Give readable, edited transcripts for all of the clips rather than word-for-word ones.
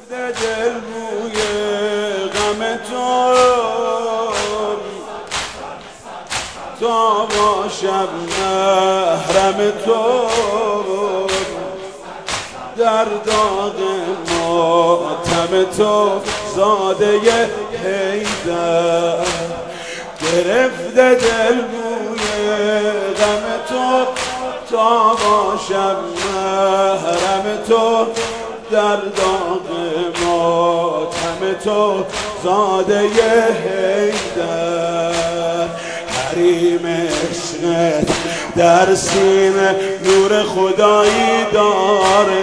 دل بوی غم تو تا باشم محرم تو در داغ ماتم تو زاده حیدر گرفته دل بوی غم تو تا باشم محرم تو در داغ ماتم تو زاده حیدر حریم عشقت در سینه نور خدایی داره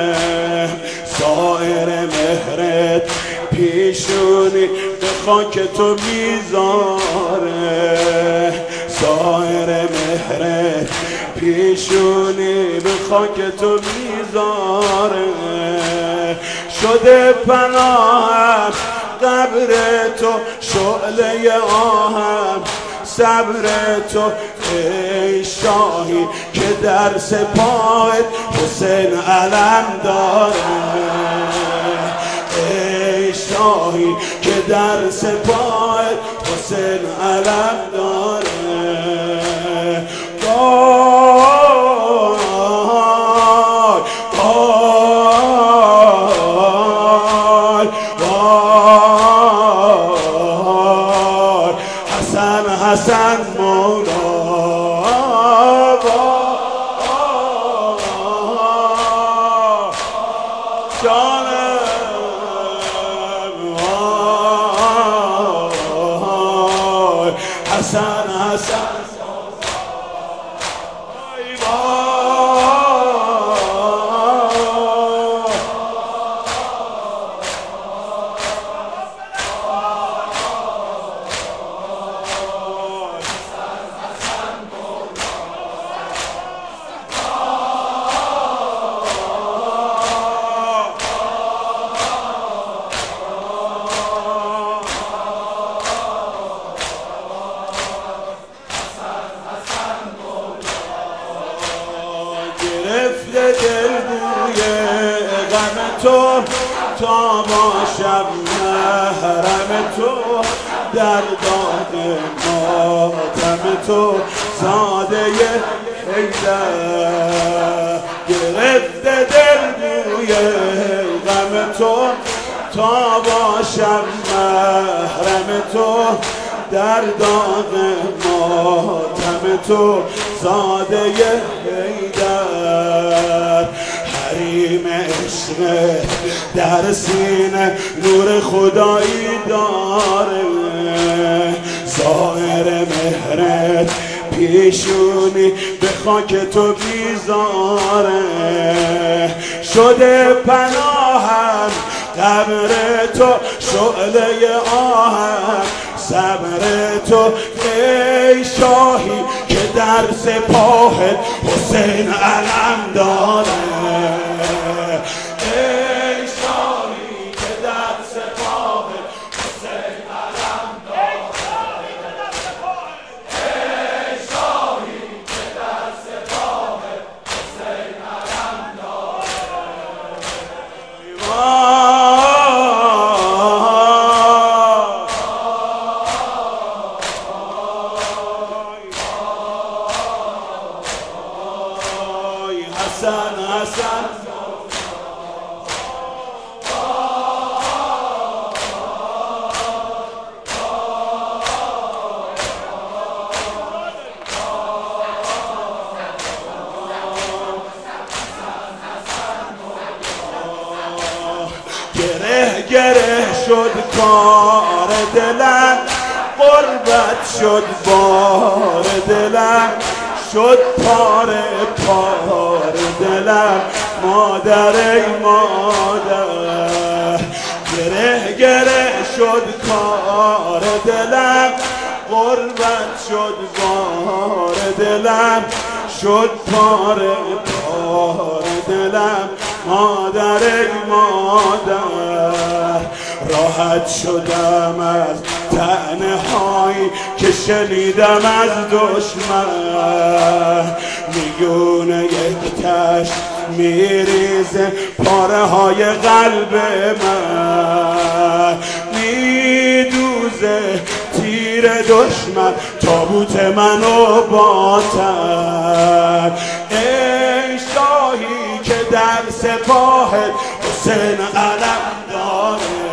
سایر مهرت پیشونی به خاک تو میذاره سایر مهرت پیشونی به خاک تو میذاره شده پناهم قبر تو شعله آهم صبر تو ای شاهی که در سپاهت حسین علم داره ای شاهی که در سپاهت حسین علم داره حسن مولا جانم حسن حسن دل بوی غم تو تا باشم محرم تو در داغ ماتم تو زاده حیدر گرفته دل بوی غم تو تا باشم محرم تو در داغ ماتم تو زاده حیدر حریم عشق در سینه نور خدایی داره ظاهر مهرت پیشونی به خاک تو بیزاره شده پناهم قبر تو شعله آهم صبر تو ای شاهی که در سپاه حسین علم داره ای شاهی که در سپاه حسین علم داره ای شاهی که در سپاه حسین علم داره حسن حسن گره گره شد کار دلم غربت شد بار دلم شد پاره پاره دلم مادر ای مادر گره گره شد کار دلم غربت شد بار دلم شد پاره پاره دلم مادر ای مادر راحت شدم از طعنه‌هایی که شنیدم از دشمن میگونه یک تشت میریزه پاره های قلب من، میدوزه تیر دشمن تابوت منو باتن. ای شاهی که در سپاه حسین علم داره،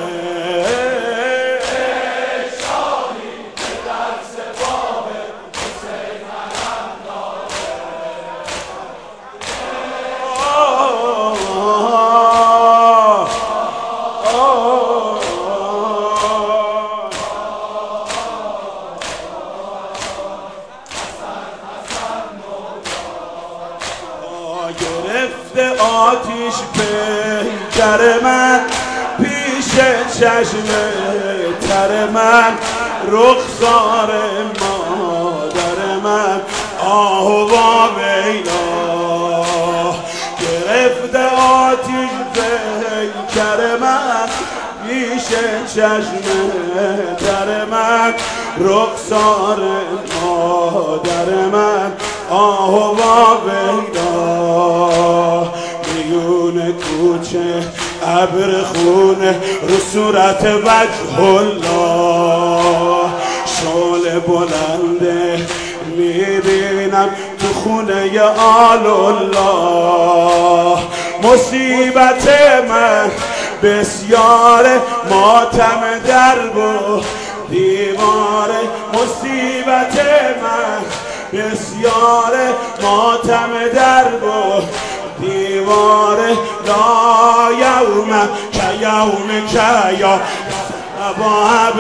گرفته آتیش پیکر من پیش چشم تر من، رخسار مادر من آه و ویلا. گرفته آتیش پیکر من پیش چشم تر من، رخسار مادر من آه و ویلا. میون کوچه ابر خونه رو صورت وجه الله، شعله بلنده میبینم تو خونه آل الله. مصیبت من بسیار ماتم درب و دیواره، مصیبت من بسیار ماتم درب و دیواره. لا یوم که یوم که یا ابا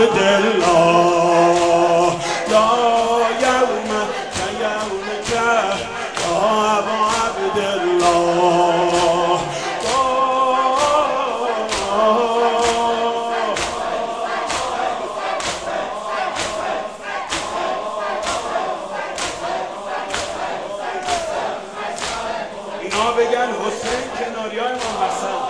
عبدالله، لا یوم که یوم که یا ابا عبدالله. اینا بگن حسین کناریای امام حسن.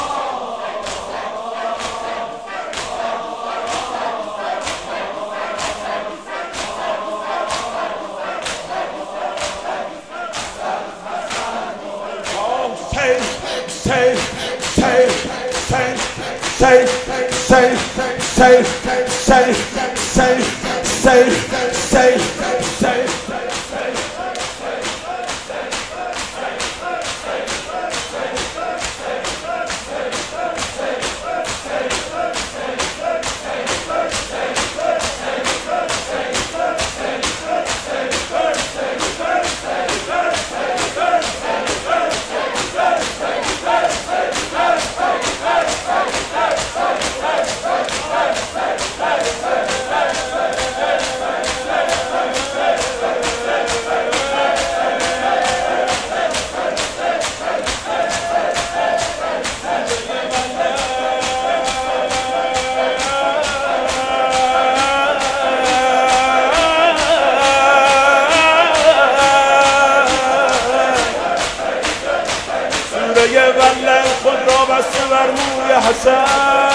والله خود را بسته بر موی حسن،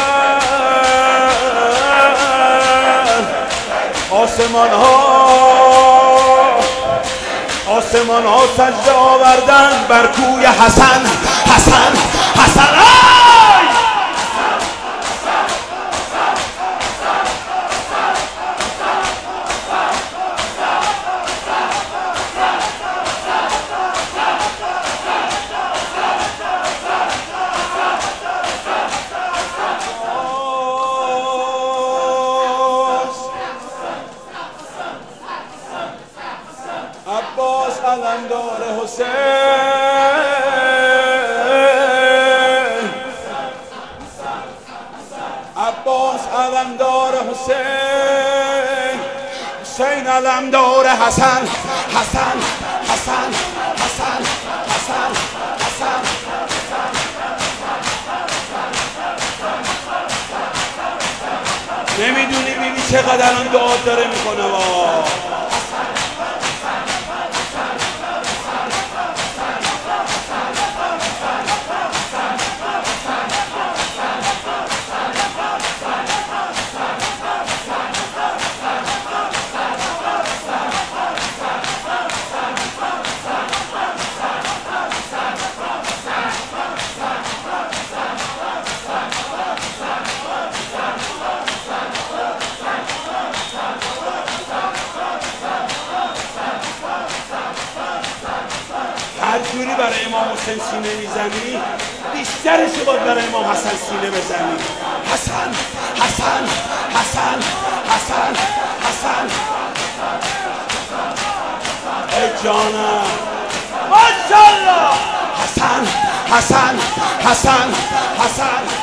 آسمان ها سجده آوردن بر کوی حسن. حسن حسن عباس علمدار حسین، عباس علمدار حسین، حسین علمدار حسن. حسن حسن حسن حسن حسن نمیدونی بیبی چقدر الان دعا داره میکنه با هر جوری برای امام حسین سینه میزنی بیشترشو باید برای امام حسن سینه بزنی. حسن حسن حسن حسن حسن ای جانم ماشاءالله. حسن حسن حسن حسن